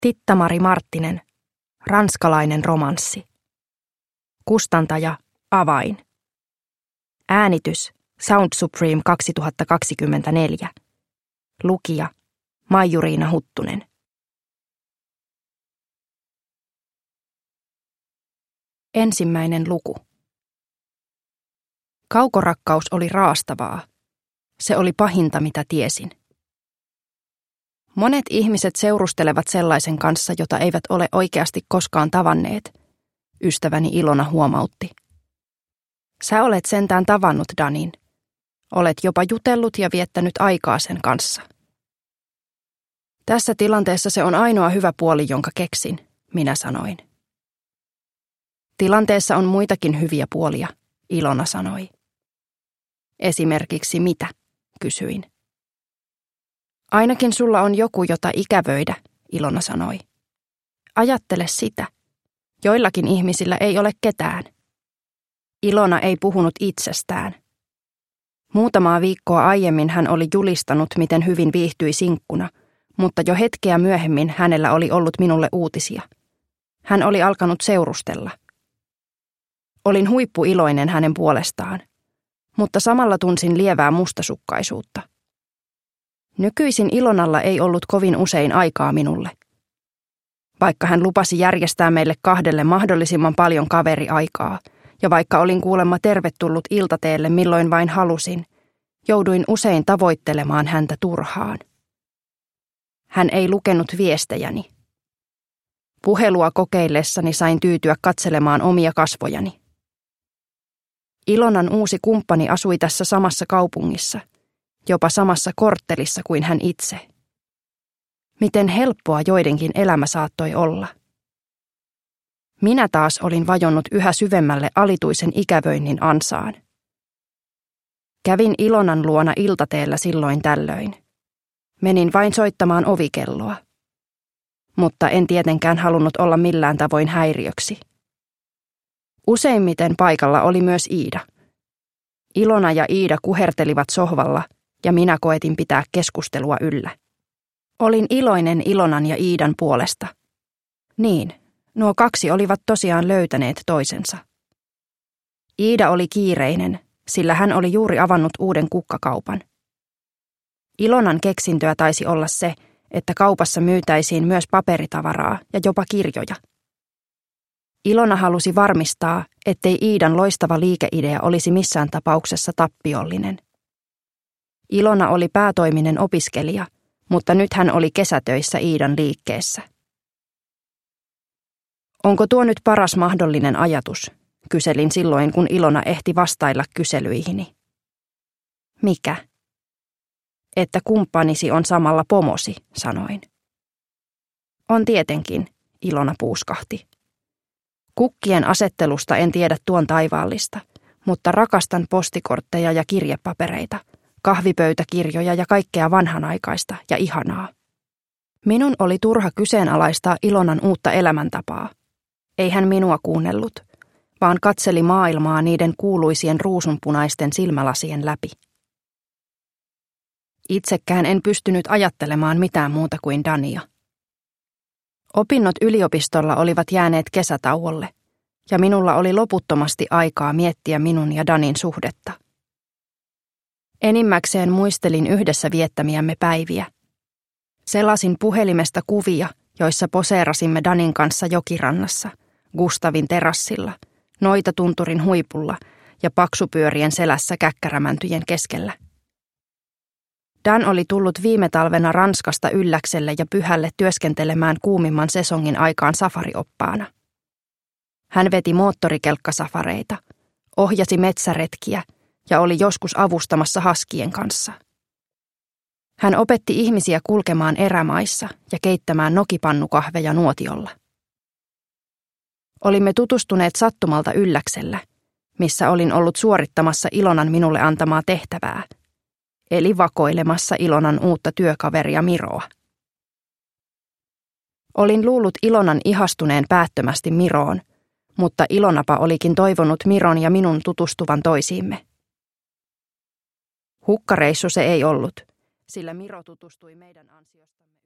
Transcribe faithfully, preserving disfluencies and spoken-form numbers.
Titta-Mari Marttinen, ranskalainen romanssi. Kustantaja Avain. Äänitys Sound Supreme kaksituhattakaksikymmentäneljä. Lukija Maijuriina Huttunen. Ensimmäinen luku. Kaukorakkaus oli raastavaa. Se oli pahinta, mitä tiesin. Monet ihmiset seurustelevat sellaisen kanssa, jota eivät ole oikeasti koskaan tavanneet, ystäväni Ilona huomautti. Sä olet sentään tavannut Danin. Olet jopa jutellut ja viettänyt aikaa sen kanssa. Tässä tilanteessa se on ainoa hyvä puoli, jonka keksin, minä sanoin. Tilanteessa on muitakin hyviä puolia, Ilona sanoi. Esimerkiksi mitä, kysyin. Ainakin sulla on joku, jota ikävöidä, Ilona sanoi. Ajattele sitä. Joillakin ihmisillä ei ole ketään. Ilona ei puhunut itsestään. Muutamaa viikkoa aiemmin hän oli julistanut, miten hyvin viihtyi sinkkuna, mutta jo hetkeä myöhemmin hänellä oli ollut minulle uutisia. Hän oli alkanut seurustella. Olin huippuiloinen hänen puolestaan, mutta samalla tunsin lievää mustasukkaisuutta. Nykyisin Ilonalla ei ollut kovin usein aikaa minulle. Vaikka hän lupasi järjestää meille kahdelle mahdollisimman paljon kaveriaikaa, ja vaikka olin kuulemma tervetullut iltateelle milloin vain halusin, jouduin usein tavoittelemaan häntä turhaan. Hän ei lukenut viestejäni. Puhelua kokeillessani sain tyytyä katselemaan omia kasvojani. Ilonan uusi kumppani asui tässä samassa kaupungissa, jopa samassa korttelissa kuin hän itse. Miten helppoa joidenkin elämä saattoi olla. Minä taas olin vajonnut yhä syvemmälle alituisen ikävöinnin ansaan. Kävin Ilonan luona iltateellä silloin tällöin. Menin vain soittamaan ovikelloa. Mutta en tietenkään halunnut olla millään tavoin häiriöksi. Useimmiten paikalla oli myös Iida. Ilona ja Iida kuhertelivat sohvalla ja minä koetin pitää keskustelua yllä. Olin iloinen Ilonan ja Iidan puolesta. Niin, nuo kaksi olivat tosiaan löytäneet toisensa. Iida oli kiireinen, sillä hän oli juuri avannut uuden kukkakaupan. Ilonan keksintöä taisi olla se, että kaupassa myytäisiin myös paperitavaraa ja jopa kirjoja. Ilona halusi varmistaa, ettei Iidan loistava liikeidea olisi missään tapauksessa tappiollinen. Ilona oli päätoiminen opiskelija, mutta nyt hän oli kesätöissä Iidan liikkeessä. Onko tuo nyt paras mahdollinen ajatus? Kyselin silloin, kun Ilona ehti vastailla kyselyihini. Mikä? Että kumppanisi on samalla pomosi, sanoin. On tietenkin, Ilona puuskahti. Kukkien asettelusta en tiedä tuon taivaallista, mutta rakastan postikortteja ja kirjepapereita, kahvipöytäkirjoja ja kaikkea vanhanaikaista ja ihanaa. Minun oli turha kyseenalaistaa Ilonan uutta elämäntapaa. Ei hän minua kuunnellut, vaan katseli maailmaa niiden kuuluisien ruusunpunaisten silmälasien läpi. Itsekään en pystynyt ajattelemaan mitään muuta kuin Dania. Opinnot yliopistolla olivat jääneet kesätauolle, ja minulla oli loputtomasti aikaa miettiä minun ja Danin suhdetta. Enimmäkseen muistelin yhdessä viettämiämme päiviä. Selasin puhelimesta kuvia, joissa poseerasimme Danin kanssa jokirannassa, Gustavin terassilla, Noitatunturin huipulla ja paksupyörien selässä käkkärämäntyjen keskellä. Dan oli tullut viime talvena Ranskasta ylläkselle ja pyhälle työskentelemään kuumimman sesongin aikaan safarioppaana. Hän veti moottorikelkkasafareita, ohjasi metsäretkiä ja oli joskus avustamassa haskien kanssa. Hän opetti ihmisiä kulkemaan erämaissa ja keittämään nokipannukahveja nuotiolla. Olimme tutustuneet sattumalta ylläksellä, missä olin ollut suorittamassa Ilonan minulle antamaa tehtävää, eli vakoilemassa Ilonan uutta työkaveria Miroa. Olin luullut Ilonan ihastuneen päättömästi Miroon, mutta Ilonapa olikin toivonut Miron ja minun tutustuvan toisiimme. Hukkareissu se ei ollut, sillä Miro tutustui meidän ansiostamme.